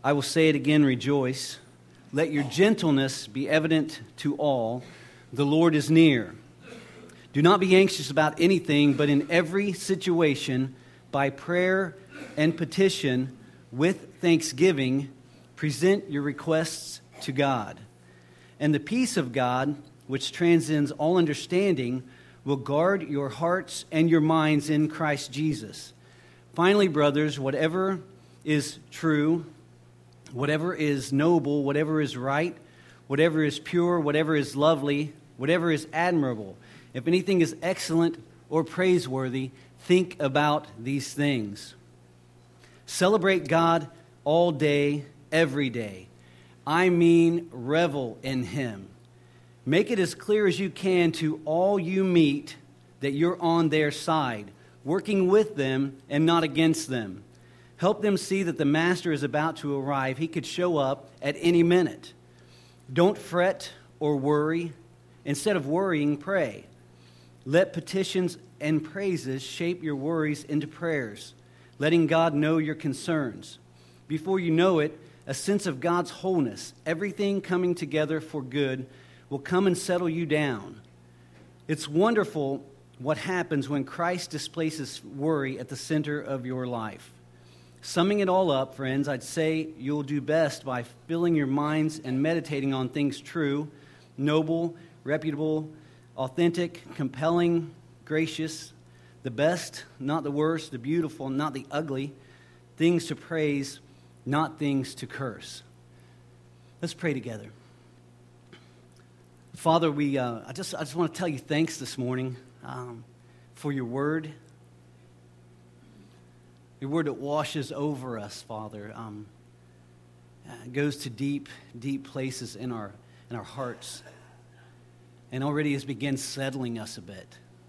I will say it again, rejoice. Let your gentleness be evident to all. The Lord is near. Do not be anxious about anything, but in every situation, by prayer and petition, with thanksgiving, present your requests to God. And the peace of God, which transcends all understanding, will guard your hearts and your minds in Christ Jesus. Finally, brothers, whatever is true, whatever is noble, whatever is right, whatever is pure, whatever is lovely, whatever is admirable, if anything is excellent or praiseworthy, think about these things. Celebrate God all day, every day. I mean, revel in Him. Make it as clear as you can to all you meet that you're on their side, working with them and not against them. Help them see that the Master is about to arrive. He could show up at any minute. Don't fret or worry. Instead of worrying, pray. Let petitions and praises shape your worries into prayers, letting God know your concerns. Before you know it, a sense of God's wholeness, everything coming together for good, will come and settle you down. It's wonderful what happens when Christ displaces worry at the center of your life. Summing it all up, friends, I'd say you'll do best by filling your minds and meditating on things true, noble, reputable, authentic, compelling, gracious, the best, not the worst, the beautiful, not the ugly, things to praise, not things to curse. Let's pray together. Father, I just want to tell you thanks this morning for your word. Your word that washes over us, Father, goes to deep, deep places in our hearts, and already has begun settling us a bit.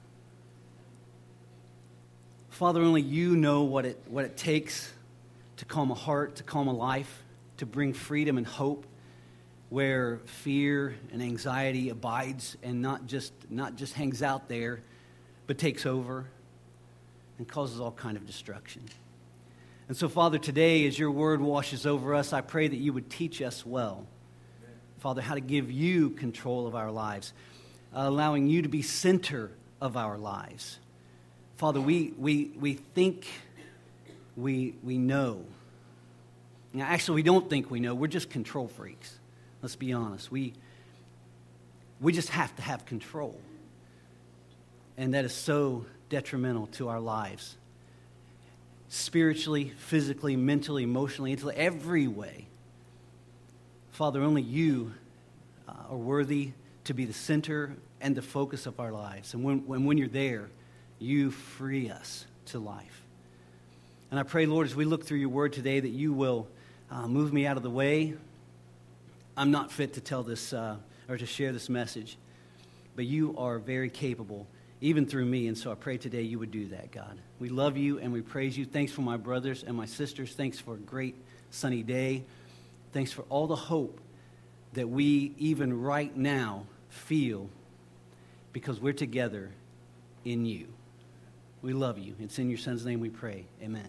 Father, only you know what it takes to calm a heart, to calm a life, to bring freedom and hope where fear and anxiety abides and not just hangs out there, but takes over and causes all kind of destruction. And so, Father, today as your word washes over us, I pray that you would teach us well, Father, how to give you control of our lives, allowing you to be center of our lives. Father, we think we know. Now, actually, we don't think we know. We're just control freaks. Let's be honest. We just have to have control. And that is so detrimental to our lives. Spiritually, physically, mentally, emotionally, intellectually, every way. Father, only you are worthy to be the center and the focus of our lives. And when you're there, you free us to life. And I pray, Lord, as we look through your word today, that you will move me out of the way. I'm not fit to tell this or to share this message, but you are very capable, even through me, and so I pray today you would do that, God. We love you and we praise you. Thanks for my brothers and my sisters. Thanks for a great sunny day. Thanks for all the hope that we even right now feel because we're together in you. We love you. It's in your son's name we pray. Amen.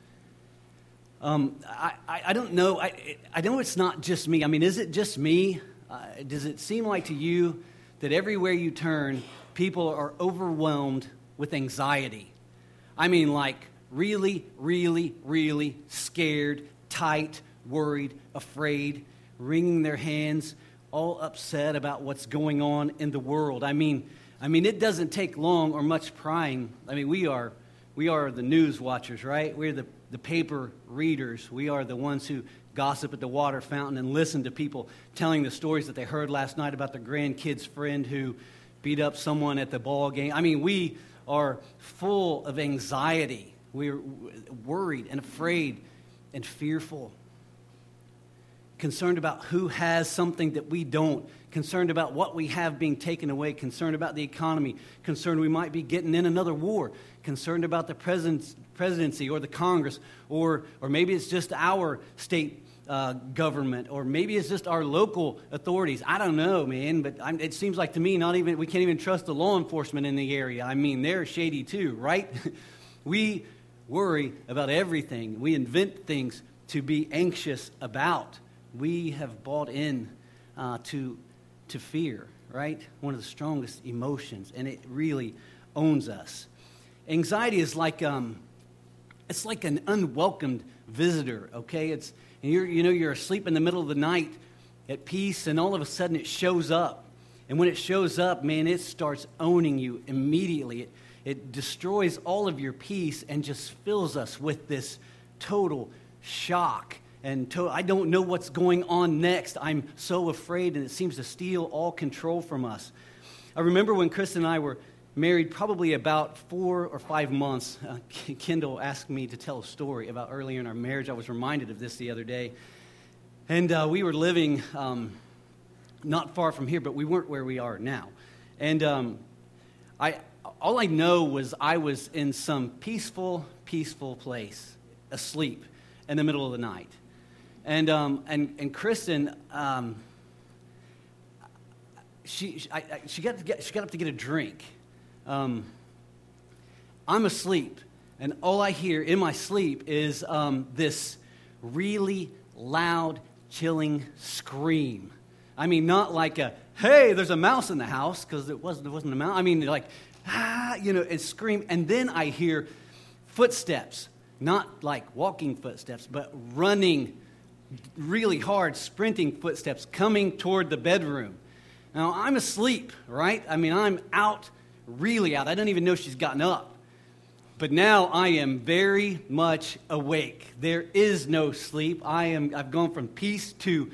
I don't know. I know it's not just me. I mean, is it just me? Does it seem like to you that everywhere you turn, people are overwhelmed with anxiety? I mean, like really, really, really scared, tight, worried, afraid, wringing their hands, all upset about what's going on in the world. I mean, it doesn't take long or much prying. I mean, we are the news watchers, right? We're the paper readers. We are the ones who gossip at the water fountain and listen to people telling the stories that they heard last night about their grandkid's friend who beat up someone at the ball game. I mean, we are full of anxiety. We're worried and afraid and fearful. Concerned about who has something that we don't. Concerned about what we have being taken away. Concerned about the economy. Concerned we might be getting in another war. Concerned about the presidency or the Congress. Or maybe it's just our state government. Or maybe it's just our local authorities. I don't know, man. But it seems like to me we can't even trust the law enforcement in the area. I mean, they're shady too, right? We worry about everything. We invent things to be anxious about. We have bought in to fear, right? One of the strongest emotions, and it really owns us. Anxiety is like it's like an unwelcomed visitor. Okay, you're asleep in the middle of the night at peace, and all of a sudden it shows up. And when it shows up, man, it starts owning you immediately. It destroys all of your peace and just fills us with this total shock. And I don't know what's going on next. I'm so afraid, and it seems to steal all control from us. I remember when Kristen and I were married, probably about 4 or 5 months, Kendall asked me to tell a story about earlier in our marriage. I was reminded of this the other day. And we were living not far from here, but we weren't where we are now. And all I know was I was in some peaceful place, asleep in the middle of the night. And Kristen, she got up to get a drink. I'm asleep, and all I hear in my sleep is this really loud, chilling scream. I mean, not like a, hey, there's a mouse in the house, because there wasn't a mouse. I mean, like, it scream. And then I hear footsteps, not like walking footsteps, but running really hard, sprinting footsteps coming toward the bedroom. Now, I'm asleep, right? I mean, I'm out, really out. I don't even know she's gotten up. But now I am very much awake. There is no sleep. I've gone from peace to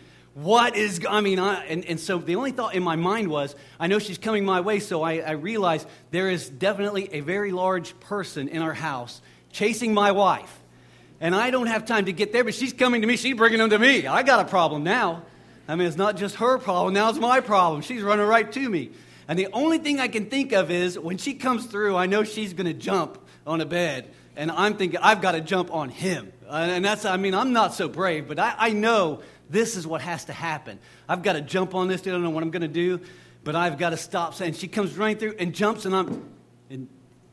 and so the only thought in my mind was, I know she's coming my way, so I realized there is definitely a very large person in our house chasing my wife. And I don't have time to get there, but she's coming to me. She's bringing them to me. I got a problem now. I mean, it's not just her problem. Now it's my problem. She's running right to me. And the only thing I can think of is, when she comes through, I know she's going to jump on a bed. And I'm thinking, I've got to jump on him. And I'm not so brave, but I know this is what has to happen. I've got to jump on this. I don't know what I'm going to do, but I've got to stop. And she comes running through and jumps, and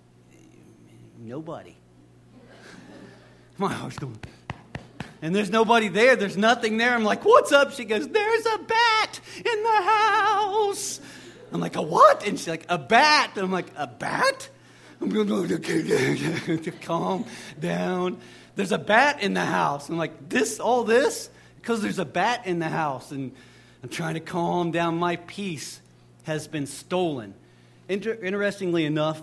nobody. My heart's going, and there's nobody there. There's nothing there. I'm like, what's up? She goes, there's a bat in the house. I'm like, a what? And she's like, a bat. And I'm like, a bat? I'm going to calm down. There's a bat in the house. I'm like, all this? Because there's a bat in the house. And I'm trying to calm down. My peace has been stolen. Interestingly enough,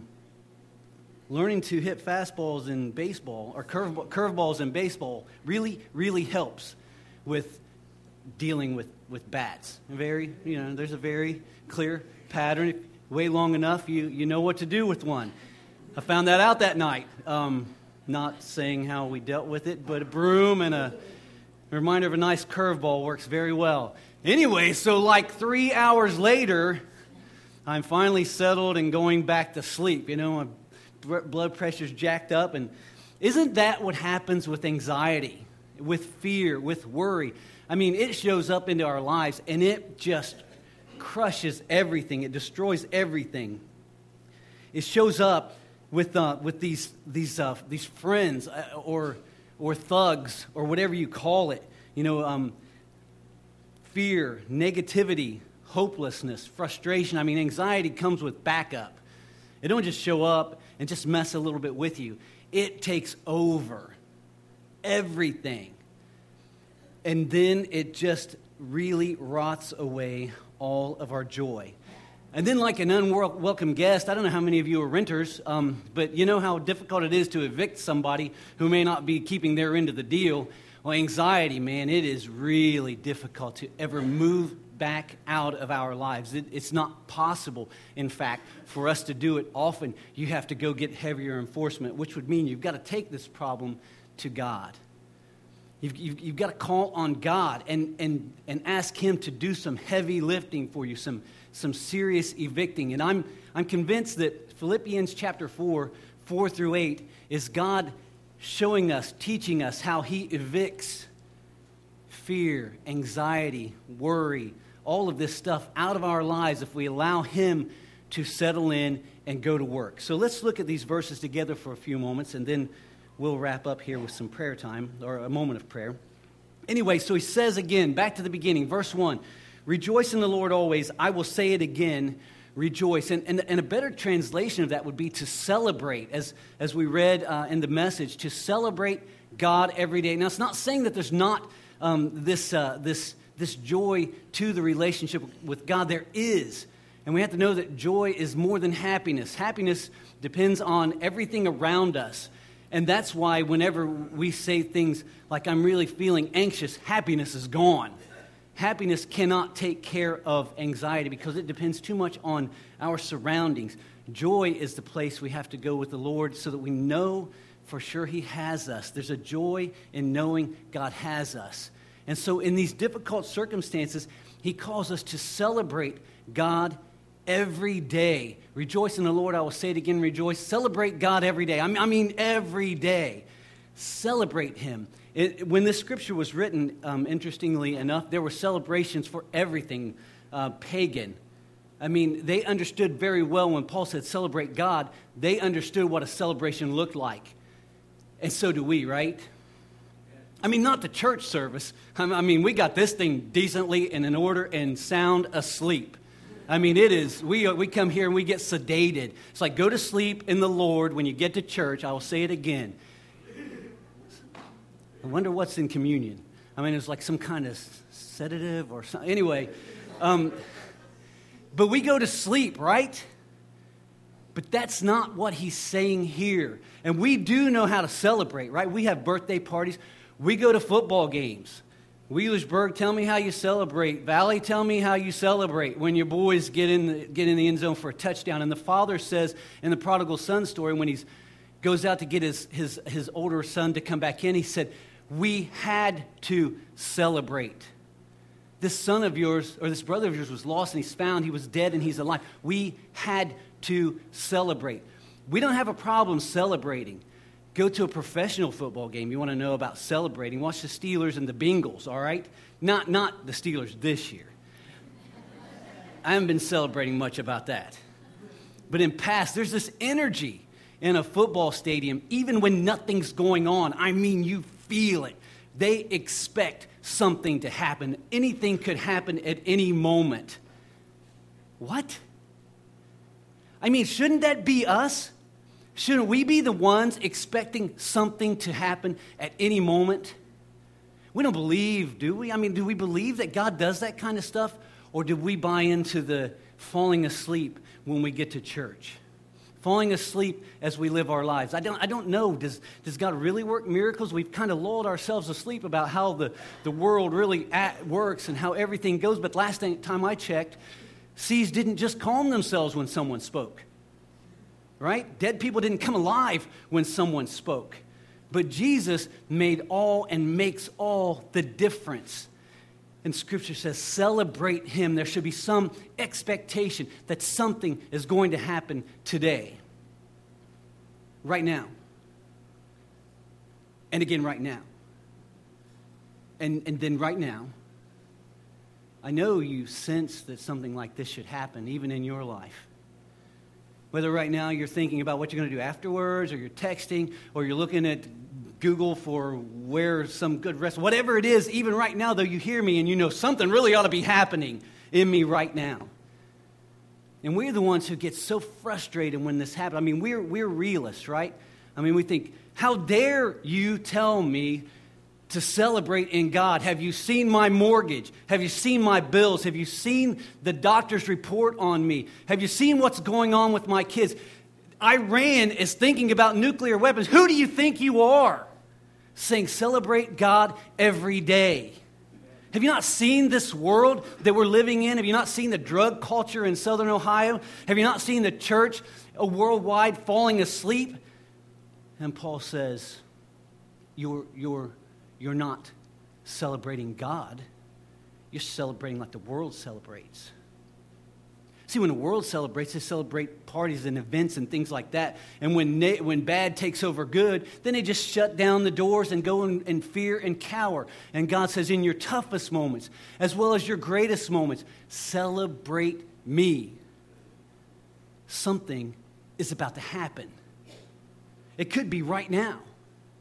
learning to hit fastballs in baseball, or curveballs in baseball, really, really helps with dealing with bats. There's a very clear pattern. If you wait long enough, you know what to do with one. I found that out that night. Not saying how we dealt with it, but a broom and a reminder of a nice curveball works very well. Anyway, so like 3 hours later, I'm finally settled and going back to sleep. My blood pressure's jacked up. And isn't that what happens with anxiety, with fear, with worry? I mean, it shows up into our lives, and it just crushes everything. It destroys everything. It shows up with these friends or thugs or whatever you call it. Fear, negativity, hopelessness, frustration. I mean, anxiety comes with backup. It don't just show up and just mess a little bit with you. It takes over everything. And then it just really rots away all of our joy. And then, like an unwelcome guest, I don't know how many of you are renters, but you know how difficult it is to evict somebody who may not be keeping their end of the deal. Well, anxiety, man, it is really difficult to ever move back out of our lives. It's not possible, in fact, for us to do it often. You have to go get heavier enforcement, which would mean you've got to take this problem to God. You've got to call on God and ask Him to do some heavy lifting for you, some serious evicting. And I'm convinced that Philippians chapter 4 through 8 is God showing us, teaching us how He evicts fear, anxiety, worry, all of this stuff out of our lives if we allow Him to settle in and go to work. So let's look at these verses together for a few moments, and then we'll wrap up here with some prayer time, or a moment of prayer. Anyway, so he says again, back to the beginning, verse 1, rejoice in the Lord always. I will say it again, rejoice. And a better translation of that would be to celebrate, as we read in the message, to celebrate God every day. Now, it's not saying that there's not this joy to the relationship with God. There is. And we have to know that joy is more than happiness. Happiness depends on everything around us. And that's why whenever we say things like, I'm really feeling anxious, happiness is gone. Happiness cannot take care of anxiety because it depends too much on our surroundings. Joy is the place we have to go with the Lord so that we know for sure He has us. There's a joy in knowing God has us. And so in these difficult circumstances, He calls us to celebrate God every day. Rejoice in the Lord. I will say it again, rejoice. Celebrate God every day. I mean every day. Celebrate Him. When this scripture was written, interestingly enough, there were celebrations for everything pagan. I mean, they understood very well when Paul said celebrate God, they understood what a celebration looked like. And so do we, right? I mean, not the church service. I mean, we got this thing decently and in order and sound asleep. I mean, it is, we come here and we get sedated. It's like, go to sleep in the Lord when you get to church. I will say it again. I wonder what's in communion. I mean, it's like some kind of sedative or something. Anyway, but we go to sleep, right? But that's not what he's saying here. And we do know how to celebrate, right? We have birthday parties. We go to football games. Wheelersburg, tell me how you celebrate. Valley, tell me how you celebrate when your boys get in the end zone for a touchdown. And the father says in the prodigal son story, when he goes out to get his older son to come back in, he said, we had to celebrate. This son of yours, or this brother of yours was lost and he's found. He was dead and he's alive. We had to celebrate. We don't have a problem celebrating. Go to a professional football game. You want to know about celebrating. Watch the Steelers and the Bengals, all right? Not the Steelers this year. I haven't been celebrating much about that. But in past, there's this energy in a football stadium, even when nothing's going on. I mean, you feel it. They expect something to happen. Anything could happen at any moment. What? I mean, shouldn't that be us? Shouldn't we be the ones expecting something to happen at any moment? We don't believe, do we? I mean, do we believe that God does that kind of stuff? Or do we buy into the falling asleep when we get to church? Falling asleep as we live our lives. I don't know. Does God really work miracles? We've kind of lulled ourselves asleep about how the world really works and how everything goes. But last time I checked, seas didn't just calm themselves when someone spoke. Right? Dead people didn't come alive when someone spoke. But Jesus made all and makes all the difference. And Scripture says, celebrate Him. There should be some expectation that something is going to happen today. Right now. And again, right now. And then right now. I know you sense that something like this should happen, even in your life. Whether right now you're thinking about what you're going to do afterwards, or you're texting, or you're looking at Google for where some good rest, whatever it is, even right now, though, you hear me and you know something really ought to be happening in me right now. And we're the ones who get so frustrated when this happens. I mean, we're realists, right? I mean, we think, how dare you tell me to celebrate in God? Have you seen my mortgage? Have you seen my bills? Have you seen the doctor's report on me? Have you seen what's going on with my kids? Iran is thinking about nuclear weapons. Who do you think you are? Saying celebrate God every day. Have you not seen this world that we're living in? Have you not seen the drug culture in Southern Ohio? Have you not seen the church worldwide falling asleep? And Paul says, you're not celebrating God. You're celebrating like the world celebrates. See, when the world celebrates, they celebrate parties and events and things like that. And when bad takes over good, then they just shut down the doors and go in fear and cower. And God says, in your toughest moments, as well as your greatest moments, celebrate me. Something is about to happen. It could be right now.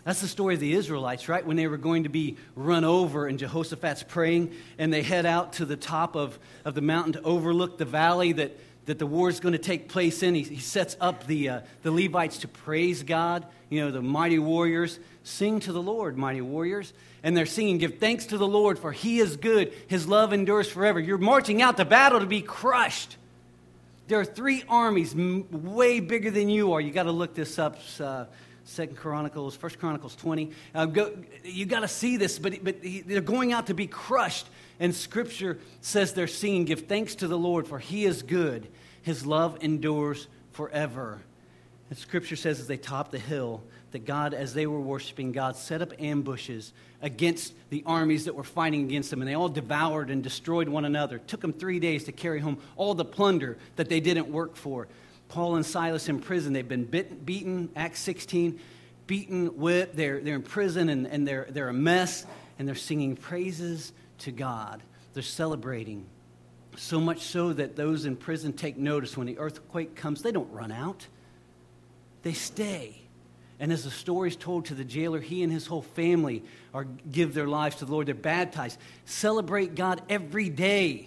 That's the story of the Israelites, right? When they were going to be run over and Jehoshaphat's praying and they head out to the top of the mountain to overlook the valley that the war is going to take place in. He sets up the Levites to praise God. You know, the mighty warriors. Sing to the Lord, mighty warriors. And they're singing, give thanks to the Lord, for he is good. His love endures forever. You're marching out to battle to be crushed. There are 3 armies way bigger than you are. You got to look this up. 1 Chronicles 20. You got to see this, but they're going out to be crushed. And Scripture says they're singing, give thanks to the Lord, for he is good. His love endures forever. And Scripture says as they topped the hill, that God, as they were worshiping God, set up ambushes against the armies that were fighting against them. And they all devoured and destroyed one another. It took them 3 days to carry home all the plunder that they didn't work for. Paul and Silas in prison, they've been beaten, Acts 16, beaten, whipped. They're in prison and they're a mess. And they're singing praises to God. They're celebrating. So much so that those in prison take notice. When the earthquake comes, they don't run out. They stay. And as the story is told to the jailer, he and his whole family give their lives to the Lord. They're baptized. Celebrate God every day.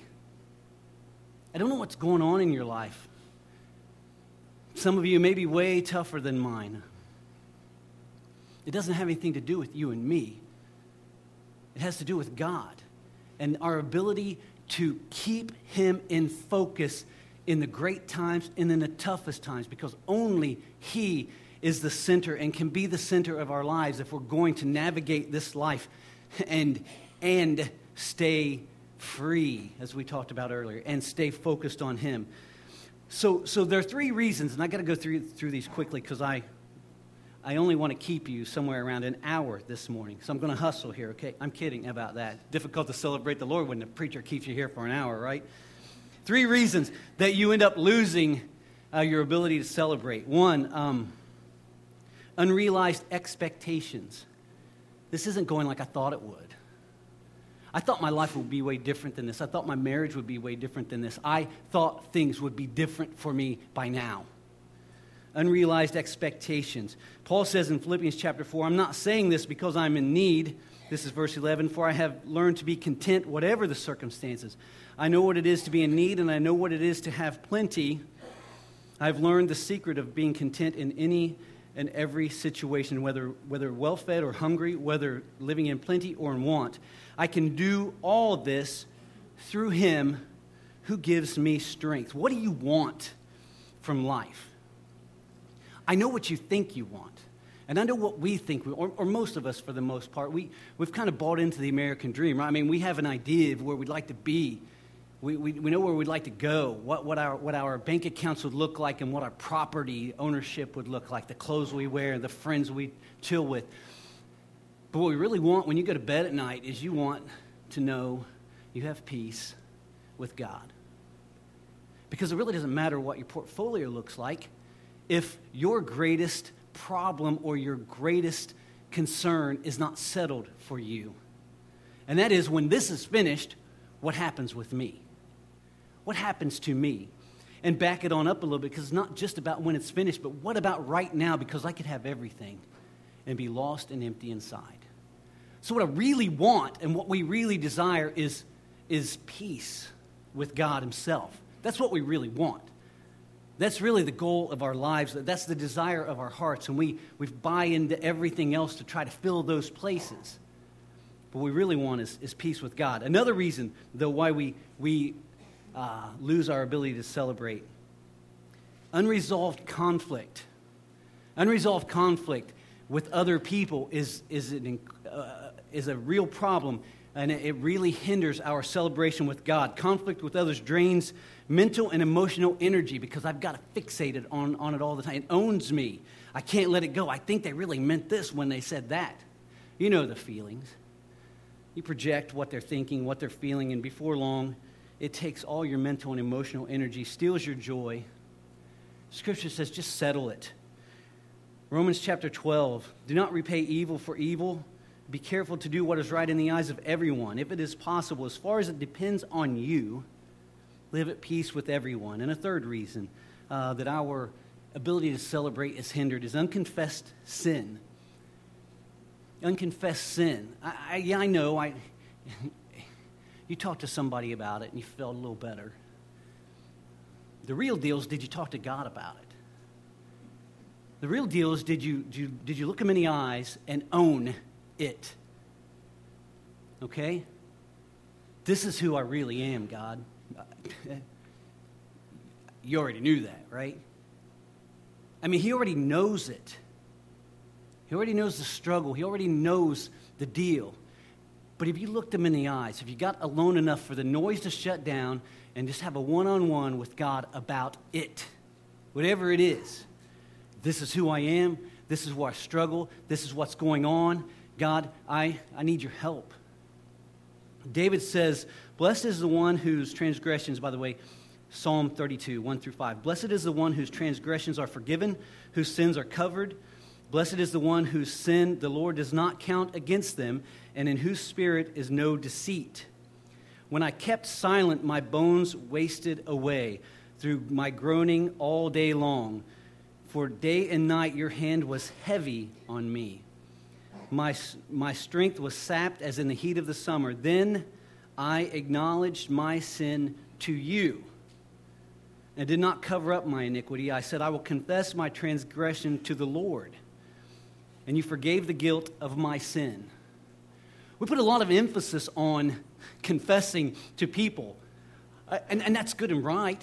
I don't know what's going on in your life. Some of you may be way tougher than mine. It doesn't have anything to do with you and me. It has to do with God and our ability to keep him in focus in the great times and in the toughest times, because only he is the center and can be the center of our lives if we're going to navigate this life and stay free, as we talked about earlier, and stay focused on him. So there are 3 reasons, and I got to go through these quickly because I only want to keep you somewhere around an hour this morning. So I'm going to hustle here, okay? I'm kidding about that. Difficult to celebrate the Lord when the preacher keeps you here for an hour, right? 3 reasons that you end up losing your ability to celebrate. 1, unrealized expectations. This isn't going like I thought it would. I thought my life would be way different than this. I thought my marriage would be way different than this. I thought things would be different for me by now. Unrealized expectations. Paul says in Philippians chapter 4, I'm not saying this because I'm in need. This is verse 11. For I have learned to be content whatever the circumstances. I know what it is to be in need, and I know what it is to have plenty. I've learned the secret of being content in any and every situation, whether well-fed or hungry, whether living in plenty or in want. I can do all this through him who gives me strength. What do you want from life? I know what you think you want. And I know what we think, or most of us for the most part. We've kind of bought into the American dream, right? I mean, we have an idea of where we'd like to be. We know where we'd like to go, what our bank accounts would look like, and what our property ownership would look like, the clothes we wear, the friends we chill with. But what we really want when you go to bed at night is you want to know you have peace with God. Because it really doesn't matter what your portfolio looks like if your greatest problem or your greatest concern is not settled for you. And that is, when this is finished, what happens with me? What happens to me? And back it on up a little bit, because it's not just about when it's finished, but what about right now? Because I could have everything and be lost and empty inside. So what I really want and what we really desire is peace with God himself. That's what we really want. That's really the goal of our lives. That's the desire of our hearts. And we buy into everything else to try to fill those places. But what we really want is peace with God. Another reason, though, why we lose our ability to celebrate. Unresolved conflict. Unresolved conflict with other people is a real problem, and it really hinders our celebration with God. Conflict with others drains mental and emotional energy because I've got to fixate it on it all the time. It owns me. I can't let it go. I think they really meant this when they said that. You know the feelings. You project what they're thinking, what they're feeling, and before long, it takes all your mental and emotional energy, steals your joy. Scripture says just settle it. Romans chapter 12, do not repay evil for evil. Be careful to do what is right in the eyes of everyone. If it is possible, as far as it depends on you, live at peace with everyone. And a third reason that our ability to celebrate is hindered is unconfessed sin. unconfessed sin. I know. You talked to somebody about it and you felt a little better. The real deal is, did you talk to God about it? The real deal is, did you look him in the eyes and own it? Okay? This is who I really am, God. You already knew that, right? I mean, he already knows it. He already knows the struggle. He already knows the deal. But if you looked him in the eyes, if you got alone enough for the noise to shut down and just have a one-on-one with God about it, whatever it is, this is who I am, this is where I struggle, this is what's going on, God, I need your help. David says, blessed is the one whose transgressions, by the way, Psalm 32, 1 through 5. Blessed is the one whose transgressions are forgiven, whose sins are covered. Blessed is the one whose sin the Lord does not count against them, and in whose spirit is no deceit. When I kept silent, my bones wasted away through my groaning all day long. For day and night your hand was heavy on me. My strength was sapped as in the heat of the summer. Then I acknowledged my sin to you and did not cover up my iniquity. I said, I will confess my transgression to the Lord. And you forgave the guilt of my sin. We put a lot of emphasis on confessing to people. And that's good and right.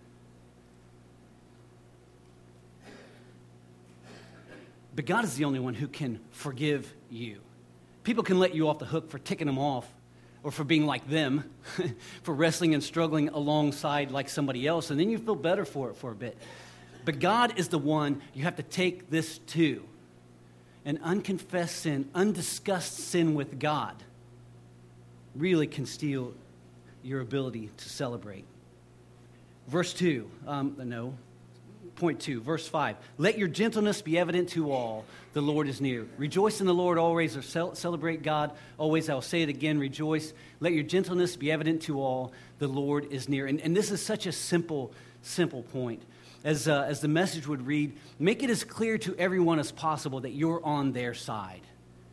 But God is the only one who can forgive you. People can let you off the hook for ticking them off, or for being like them, for wrestling and struggling alongside like somebody else, and then you feel better for it for a bit. But God is the one you have to take this to. An unconfessed sin, undiscussed sin with God really can steal your ability to celebrate. Verse 2, point 2, verse 5. Let your gentleness be evident to all. The Lord is near. Rejoice in the Lord always, or celebrate God always. I will say it again, rejoice. Let your gentleness be evident to all. The Lord is near. And this is such a simple point. As the message would read, make it as clear to everyone as possible that you're on their side.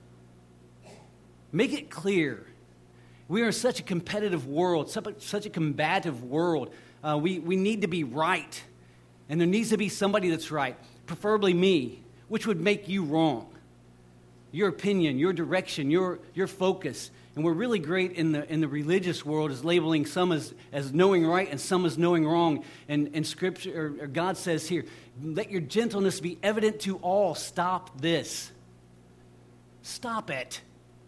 Make it clear. We are in such a competitive world, such a combative world. We need to be right. And there needs to be somebody that's right, preferably me, which would make you wrong. Your opinion, your direction, your focus. And we're really great in the religious world is labeling some as knowing right and some as knowing wrong. And Scripture, or God says here, let your gentleness be evident to all. Stop this. Stop it.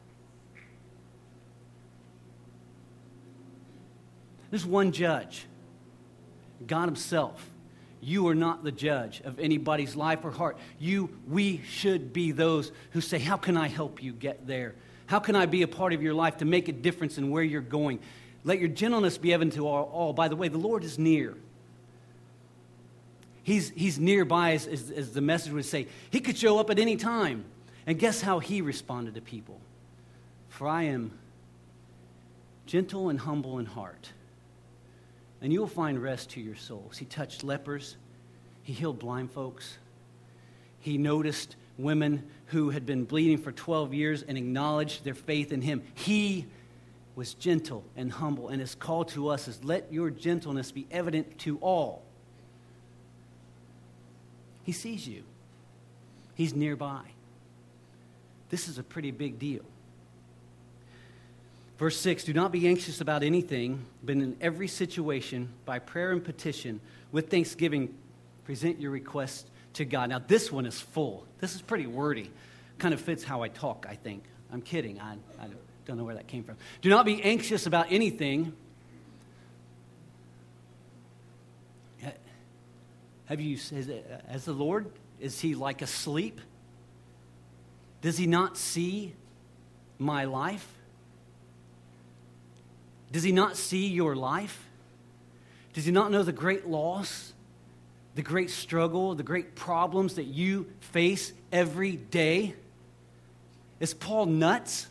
There's one judge, God himself. You are not the judge of anybody's life or heart. We should be those who say, how can I help you get there? How can I be a part of your life to make a difference in where you're going? Let your gentleness be evident to all. By the way, the Lord is near. He's nearby, as the message would say. He could show up at any time. And guess how he responded to people? For I am gentle and humble in heart, and you will find rest to your souls. He touched lepers. He healed blind folks. He noticed women who had been bleeding for 12 years and acknowledged their faith in him. He was gentle and humble, and his call to us is, let your gentleness be evident to all. He sees you. He's nearby. This is a pretty big deal. Verse 6, do not be anxious about anything, but in every situation, by prayer and petition, with thanksgiving, present your requests to God. Now, this one is full. This is pretty wordy. Kind of fits how I talk, I think. I'm kidding. I don't know where that came from. Do not be anxious about anything. As the Lord, is he like asleep? Does he not see my life? Does he not see your life? Does he not know the great loss, the great struggle, the great problems that you face every day? Is Paul nuts?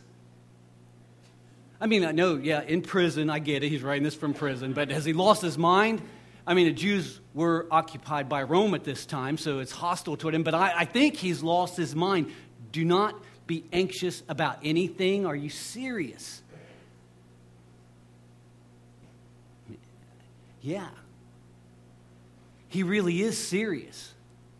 I mean, I know, in prison, I get it. He's writing this from prison. But has he lost his mind? I mean, the Jews were occupied by Rome at this time, so it's hostile toward him. But I think he's lost his mind. Do not be anxious about anything? Are you serious? Yeah. He really is serious.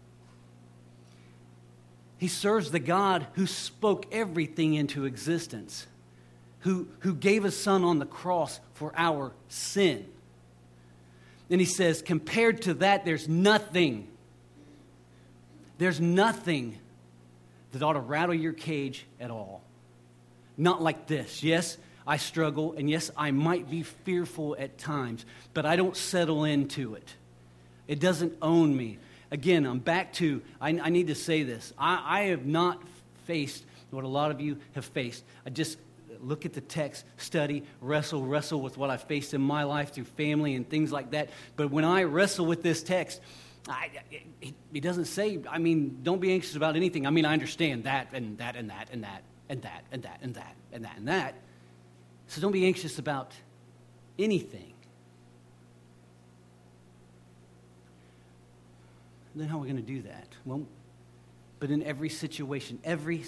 He serves the God who spoke everything into existence, who gave his son on the cross for our sin. And he says, compared to that, there's nothing. There's nothing that ought to rattle your cage at all. Not like this. Yes, I struggle, and yes, I might be fearful at times, but I don't settle into it. It doesn't own me. Again, I'm back to, I need to say this. I have not faced what a lot of you have faced. I just look at the text, study, wrestle with what I've faced in my life through family and things like that. But when I wrestle with this text, it doesn't say, don't be anxious about anything. I understand that and that and that and that and that and that and that and that and that. So don't be anxious about anything. Then how are we going to do that? Well, but in every situation,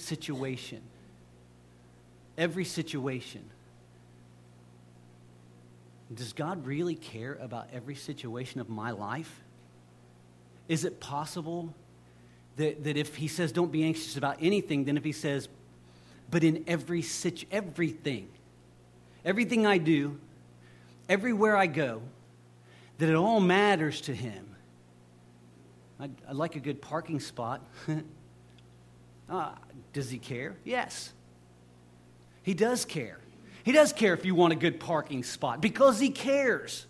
does God really care about every situation of my life? Is it possible that if he says don't be anxious about anything, then if he says, but in everything I do, everywhere I go, that it all matters to him? I'd like a good parking spot. Does he care? Yes. He does care. He does care if you want a good parking spot because he cares.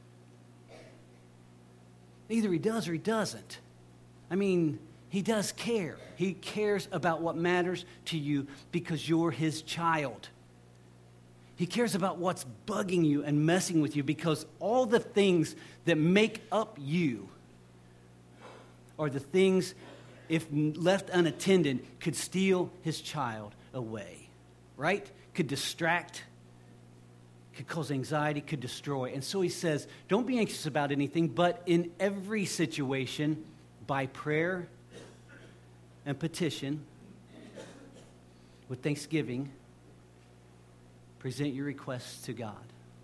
Either he does or he doesn't. He does care. He cares about what matters to you because you're his child. He cares about what's bugging you and messing with you because all the things that make up you are the things, if left unattended, could steal his child away, right? Could distract, could cause anxiety, could destroy. And so he says, don't be anxious about anything, but in every situation, by prayer and petition, with thanksgiving, present your requests to God.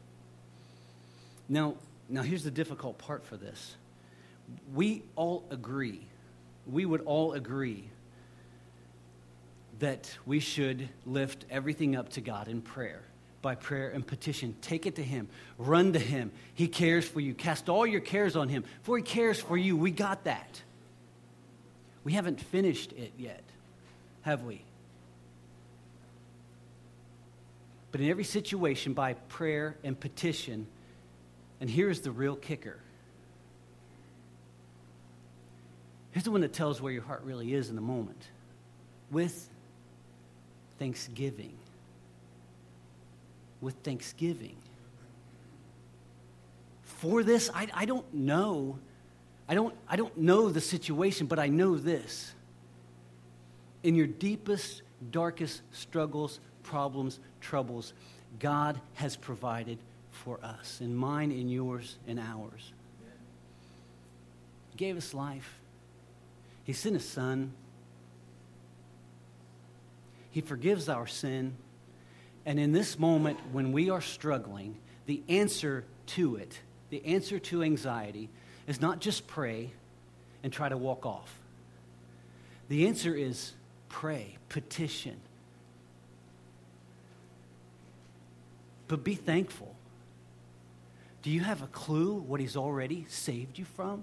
Now here's the difficult part for this. We would all agree that we should lift everything up to God in prayer, by prayer and petition. Take it to him. Run to him. He cares for you. Cast all your cares on him, for he cares for you. We got that. We haven't finished it yet, have we? But in every situation, by prayer and petition, and here's the real kicker. Here's the one that tells where your heart really is in the moment. With thanksgiving. With thanksgiving. For this, I don't know. I don't know the situation, but I know this. In your deepest, darkest struggles, problems, troubles, God has provided for us. In mine, in yours, in ours. He gave us life. He sent his son. He forgives our sin. And in this moment, when we are struggling, the answer to it, the answer to anxiety, is not just pray and try to walk off. The answer is pray, petition. But be thankful. Do you have a clue what he's already saved you from?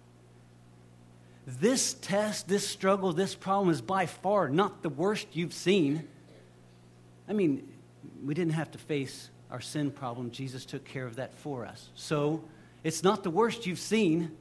This test, this struggle, this problem is by far not the worst you've seen. We didn't have to face our sin problem. Jesus took care of that for us. So it's not the worst you've seen.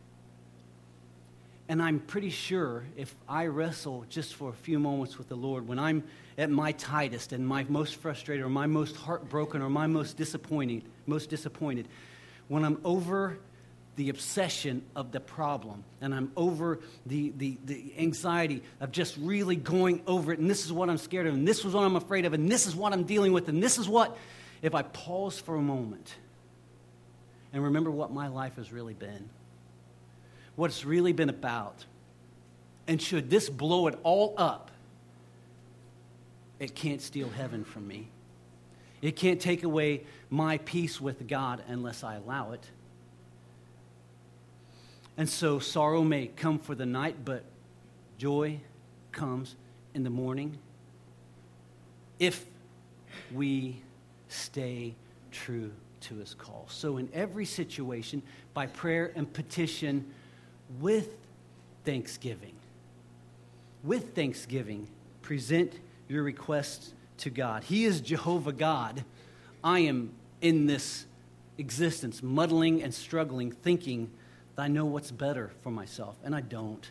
And I'm pretty sure if I wrestle just for a few moments with the Lord, when I'm at my tightest and my most frustrated or my most heartbroken or my most disappointed, when I'm over the obsession of the problem, and I'm over the anxiety of just really going over it, and this is what I'm scared of, and this is what I'm afraid of, and this is what I'm dealing with, and this is what, if I pause for a moment and remember what my life has really been, what it's really been about, and should this blow it all up, it can't steal heaven from me. It can't take away my peace with God unless I allow it. And so sorrow may come for the night, but joy comes in the morning if we stay true to his call. So in every situation, by prayer and petition, with thanksgiving, present your requests to God. He is Jehovah God. I am in this existence, muddling and struggling, thinking that I know what's better for myself, and I don't.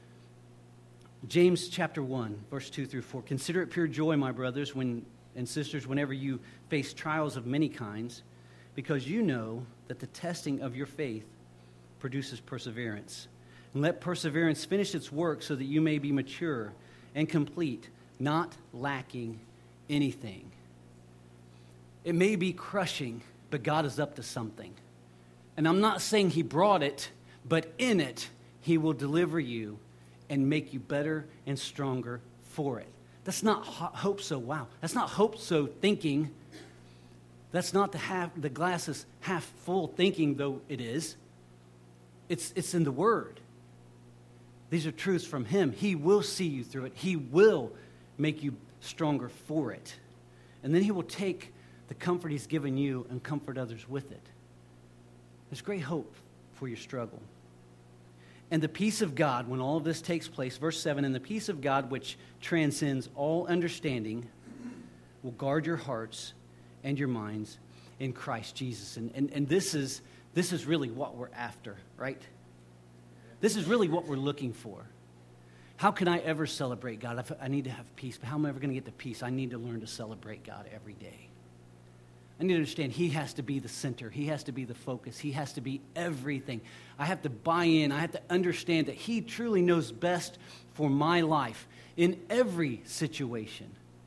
James chapter 1, verse 2 through 4. Consider it pure joy, my brothers and sisters, whenever you face trials of many kinds, because you know that the testing of your faith produces perseverance. And let perseverance finish its work so that you may be mature and complete, not lacking anything. It may be crushing, but God is up to something. And I'm not saying he brought it, but in it, he will deliver you and make you better and stronger for it. That's not hope so wow. That's not hope so thinking. That's not the glass is half full thinking, though it is. It's in the Word. These are truths from him. He will see you through it. He will make you stronger for it. And then he will take the comfort he's given you and comfort others with it. There's great hope for your struggle. And the peace of God, when all of this takes place, verse 7, and the peace of God which transcends all understanding will guard your hearts and your minds in Christ Jesus. And this is really what we're after, right? This is really what we're looking for. How can I ever celebrate God? I need to have peace, but how am I ever going to get the peace? I need to learn to celebrate God every day. I need to understand he has to be the center. He has to be the focus. He has to be everything. I have to buy in. I have to understand that he truly knows best for my life in every situation.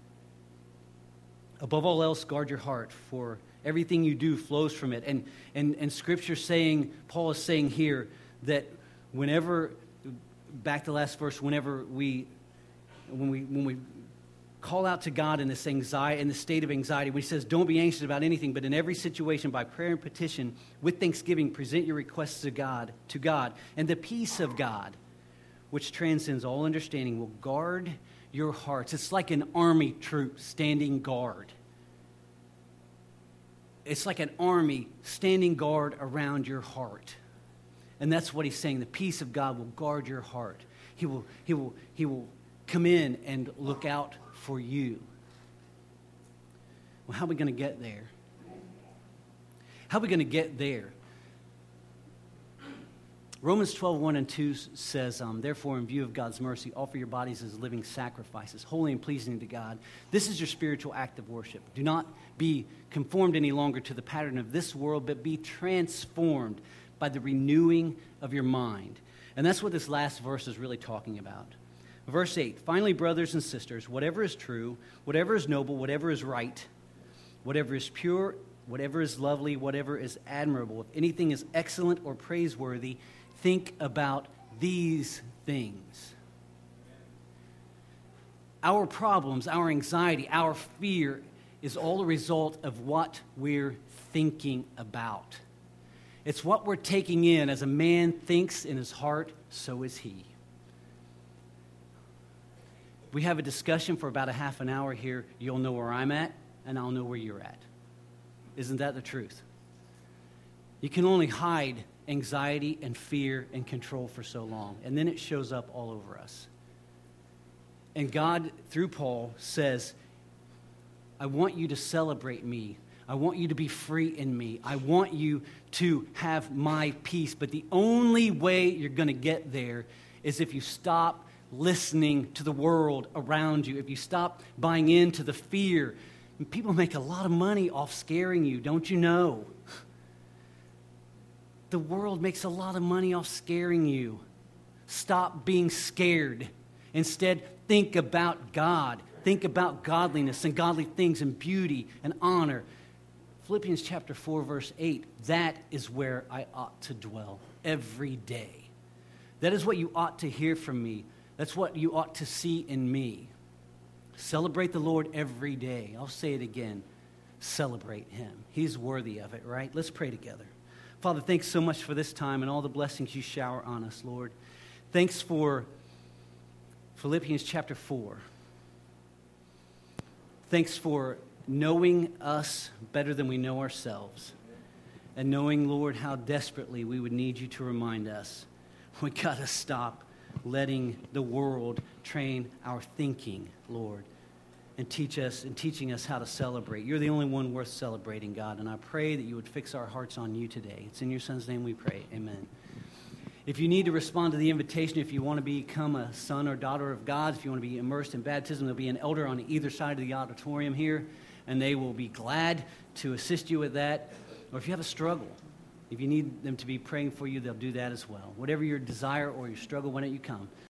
Above all else, guard your heart, for everything you do flows from it. And Scripture saying, Paul is saying here that whenever, back to the last verse, when we call out to God in this anxiety, in the state of anxiety, when he says, don't be anxious about anything, but in every situation, by prayer and petition, with thanksgiving, present your requests to God, and the peace of God, which transcends all understanding, will guard your hearts. It's like an army troop standing guard. It's like an army standing guard around your heart. And that's what he's saying. The peace of God will guard your heart. He will come in and look out for you. Well, how are we going to get there? How are we going to get there? Romans 12, 1 and 2 says, therefore, in view of God's mercy, offer your bodies as living sacrifices, holy and pleasing to God. This is your spiritual act of worship. Do not be conformed any longer to the pattern of this world, but be transformed by the renewing of your mind. And that's what this last verse is really talking about. Verse 8, finally, brothers and sisters, whatever is true, whatever is noble, whatever is right, whatever is pure, whatever is lovely, whatever is admirable, if anything is excellent or praiseworthy, think about these things. Our problems, our anxiety, our fear is all a result of what we're thinking about. It's what we're taking in. As a man thinks in his heart, so is he. We have a discussion for about a half an hour here. You'll know where I'm at, and I'll know where you're at. Isn't that the truth? You can only hide anxiety and fear and control for so long, and then it shows up all over us. And God, through Paul, says, I want you to celebrate me. I want you to be free in me. I want you to have my peace. But the only way you're going to get there is if you stop listening to the world around you, if you stop buying into the fear. And people make a lot of money off scaring you, don't you know? The world makes a lot of money off scaring you. Stop being scared. Instead, think about God. Think about godliness and godly things and beauty and honor. Philippians chapter 4, verse 8, that is where I ought to dwell every day. That is what you ought to hear from me. That's what you ought to see in me. Celebrate the Lord every day. I'll say it again. Celebrate him. He's worthy of it, right? Let's pray together. Father, thanks so much for this time and all the blessings you shower on us, Lord. Thanks for Philippians chapter 4. Thanks for knowing us better than we know ourselves. And knowing, Lord, how desperately we would need you to remind us. We got to stop letting the world train our thinking, Lord, and teaching us how to celebrate. You're the only one worth celebrating, God, and I pray that you would fix our hearts on you today. It's in your Son's name we pray. Amen. If you need to respond to the invitation, if you want to become a son or daughter of God, if you want to be immersed in baptism, there'll be an elder on either side of the auditorium here, and they will be glad to assist you with that. Or if you have a struggle, if you need them to be praying for you, they'll do that as well. Whatever your desire or your struggle, why don't you come?